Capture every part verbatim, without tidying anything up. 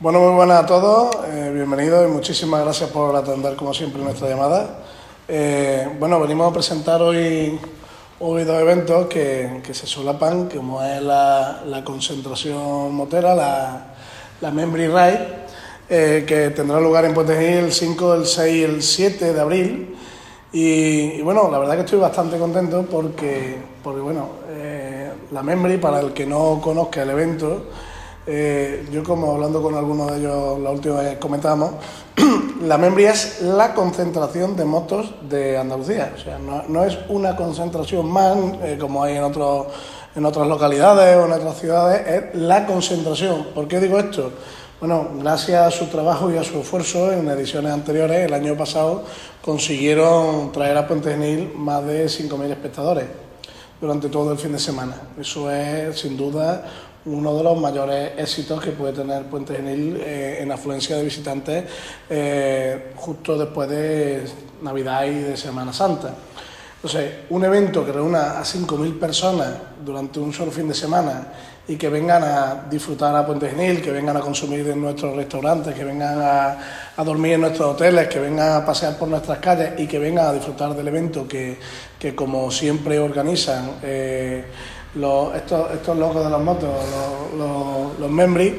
Bueno, muy buenas a todos, eh, bienvenidos y muchísimas gracias por atender como siempre nuestra llamada. Eh, bueno, venimos a presentar hoy, hoy dos eventos que, que se solapan, como es la, la concentración motera, la, la Memory Ride, eh, que tendrá lugar en Puente Genil el cinco, el seis y el siete de abril. Y, y bueno, la verdad que estoy bastante contento porque, porque bueno, eh, la Memory, para el que no conozca el evento, Eh, yo, como hablando con algunos de ellos la última vez comentábamos, la Memory es la concentración de motos de Andalucía. O sea, no, no es una concentración más, eh, como hay en, otros, en otras localidades o en otras ciudades, es la concentración. ¿Por qué digo esto? Bueno, gracias a su trabajo y a su esfuerzo en ediciones anteriores, el año pasado consiguieron traer a Puente Genil más de cinco mil espectadores durante todo el fin de semana. Eso es, sin duda, uno de los mayores éxitos que puede tener Puente Genil eh, en afluencia de visitantes eh, justo después de Navidad y de Semana Santa. Entonces, un evento que reúna a cinco mil personas durante un solo fin de semana y que vengan a disfrutar a Puente Genil, que vengan a consumir en nuestros restaurantes, que vengan a, a dormir en nuestros hoteles, que vengan a pasear por nuestras calles y que vengan a disfrutar del evento que, que como siempre organizan eh, Los, estos, estos locos de las motos, los, los, los Memory,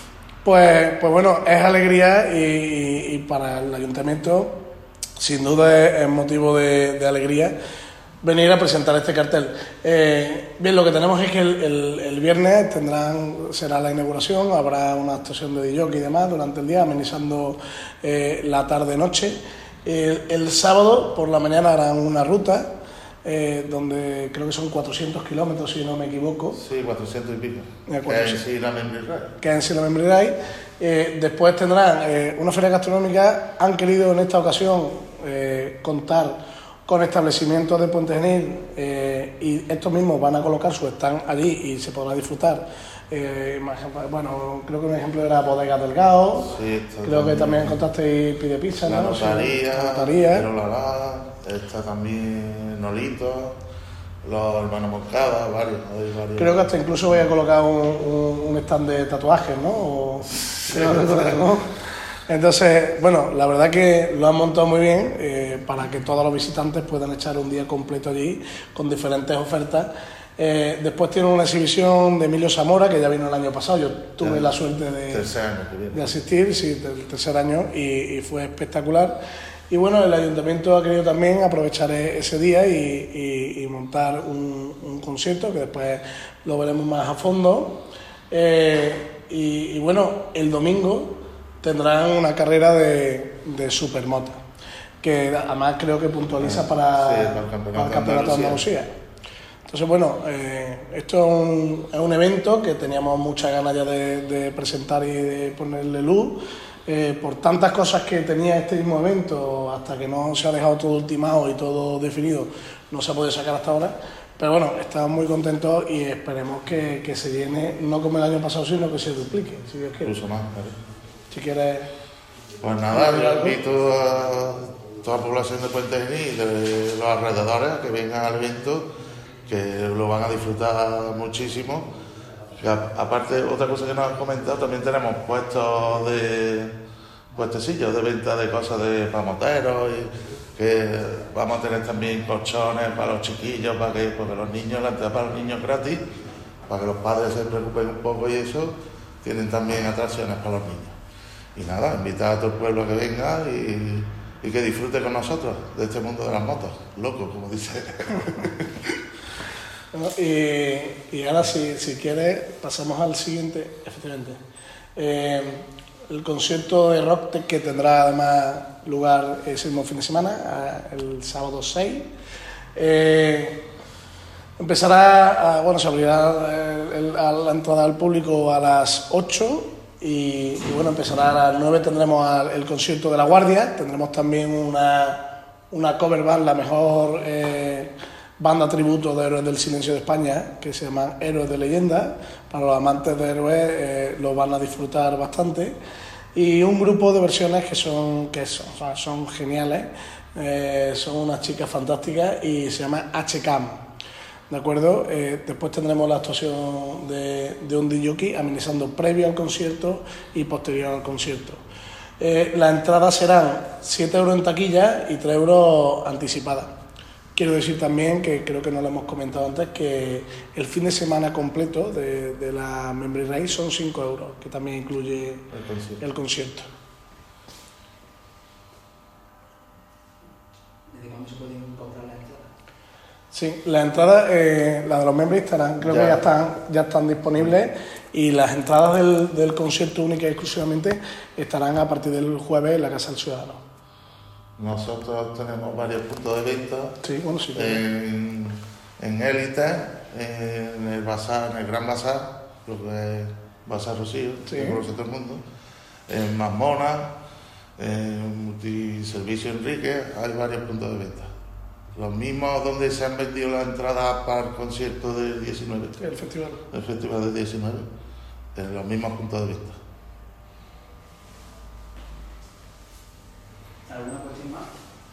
pues, pues bueno, es alegría y, y, y para el ayuntamiento sin duda es, es motivo de, de alegría venir a presentar este cartel. Eh, bien, lo que tenemos es que el, el, el viernes tendrán, será la inauguración, habrá una actuación de D J y demás durante el día, amenizando eh, la tarde-noche. El, el sábado por la mañana harán una ruta, Eh, donde creo que son cuatrocientos kilómetros, si no me equivoco. Sí, cuatrocientos y pico. Que en sí la Memory Ride. Que en sí la Memory Ride. Eh, después tendrán eh, una feria gastronómica. Han querido en esta ocasión eh, contar con establecimientos de Puente Genil eh, y estos mismos van a colocar su stand allí y se podrá disfrutar. Eh, bueno, creo que un ejemplo era Bodegas Delgado. Sí, creo que también contasteis Pide Pizza, la ¿no? Notaría, sí, la notaría. Está también Nolito, los hermanos Moncada, varios, varios. Creo que hasta incluso voy a colocar un, un, un stand de tatuajes, ¿no? O, sí, ¿no? Entonces, bueno, la verdad que lo han montado muy bien eh, para que todos los visitantes puedan echar un día completo allí con diferentes ofertas. Eh, después tiene una exhibición de Emilio Zamora, que ya vino el año pasado. Yo tuve la suerte de, de asistir, sí, del tercer año, y, y fue espectacular. Y bueno, el ayuntamiento ha querido también aprovechar ese día y, y, y montar un, un concierto, que después lo veremos más a fondo. Eh, y, y bueno, el domingo tendrán una carrera de, de supermoto, que además creo que puntualiza para, sí, para el campeonato, para el campeonato de Andalucía. Entonces, bueno, eh, esto es un, es un evento que teníamos muchas ganas ya de, de presentar y de ponerle luz. Eh, por tantas cosas que tenía este mismo evento, hasta que no se ha dejado todo ultimado y todo definido, no se ha podido sacar hasta ahora. Pero bueno, estamos muy contentos y esperemos que, que se llene, no como el año pasado, sino que se duplique, si Dios quiere. Incluso más, ¿vale? Si quieres... Pues nada, yo invito a toda la población de Puente Genil y de los alrededores a que vengan al evento, que lo van a disfrutar muchísimo. Y a, aparte, otra cosa que nos han comentado, también tenemos puestos de puestecillos de venta de cosas de para moteros, y que vamos a tener también colchones para los chiquillos, para que, porque los niños, la entrada para los niños gratis, para que los padres se preocupen un poco, y eso, tienen también atracciones para los niños. Y nada, invitar a todo el pueblo a que venga y, y que disfrute con nosotros de este mundo de las motos, loco, como dice. Bueno, y, y ahora, si, si quieres, pasamos al siguiente, efectivamente. Eh, el concierto de rock que tendrá además lugar ese mismo fin de semana, el sábado seis. Eh, empezará, a, bueno, se abrirá el, el, a la entrada al público a las ocho y, y bueno, empezará a las nueve. Tendremos el concierto de La Guardia, tendremos también una, una cover band, la mejor... Eh, banda tributo de Héroes del Silencio de España, que se llama Héroes de Leyenda. Para los amantes de héroes eh, lo van a disfrutar bastante. Y un grupo de versiones que son, que son, o sea, son geniales, eh, son unas chicas fantásticas y se llama H-Cam. ¿de acuerdo? Eh, después tendremos la actuación de, de un D J amenizando previo al concierto y posterior al concierto. Eh, las entradas serán siete euros en taquilla y tres euros anticipadas. Quiero decir también, que creo que no lo hemos comentado antes, que el fin de semana completo de, de la Memory Race son cinco euros, que también incluye el concierto. El concierto. ¿Desde cuándo se pueden comprar las entradas? Sí, las entradas, eh, las de los Memory estarán, creo ya. que ya están, ya están disponibles, y las entradas del, del concierto única y exclusivamente estarán a partir del jueves en la Casa del Ciudadano. Nosotros tenemos varios puntos de venta, sí, bueno, sí, en, en Élite, en el Bazar, en el Gran Bazar, lo que es Bazar Rocío, sí. que conoce todo el mundo, en Masmona, en Multiservicio Enrique, hay varios puntos de venta. Los mismos donde se han vendido las entradas para el concierto del diecinueve. Sí, el festival. El festival del diecinueve, en los mismos puntos de venta. ¿Alguna cuestión más?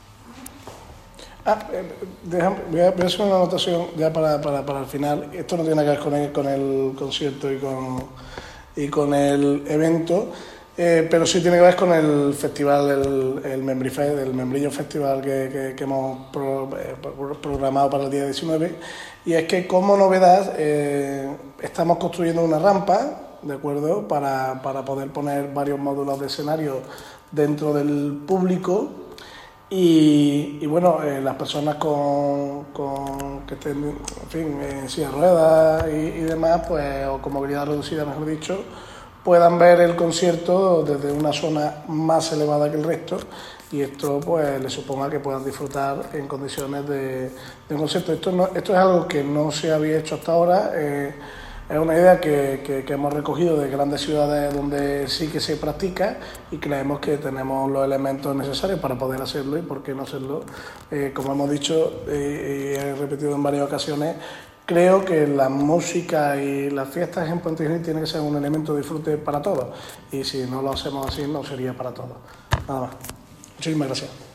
Ah, eh, déjame, voy, a, voy a hacer una anotación ya para, para, para el final. Esto no tiene que ver con el, con el concierto y con, y con el evento, eh, pero sí tiene que ver con el festival, el, el Memory Fest, el Membrillo Festival que, que, que hemos pro, eh, programado para el día diecinueve. Y es que, como novedad, eh, estamos construyendo una rampa, ¿de acuerdo?, para, para poder poner varios módulos de escenario dentro del público, y, y bueno, eh, las personas con, con que estén, en fin, en silla de ruedas y, y demás, pues, o con movilidad reducida, mejor dicho, puedan ver el concierto desde una zona más elevada que el resto, y esto pues les suponga que puedan disfrutar en condiciones de, de un concierto. Esto, no, esto es algo que no se había hecho hasta ahora. eh, Es una idea que, que, que hemos recogido de grandes ciudades donde sí que se practica, y creemos que tenemos los elementos necesarios para poder hacerlo, y por qué no hacerlo. Eh, como hemos dicho eh, y he repetido en varias ocasiones, creo que la música y las fiestas en Puente Genil tienen que ser un elemento de disfrute para todos, y si no lo hacemos así no sería para todos. Nada más. Muchísimas gracias.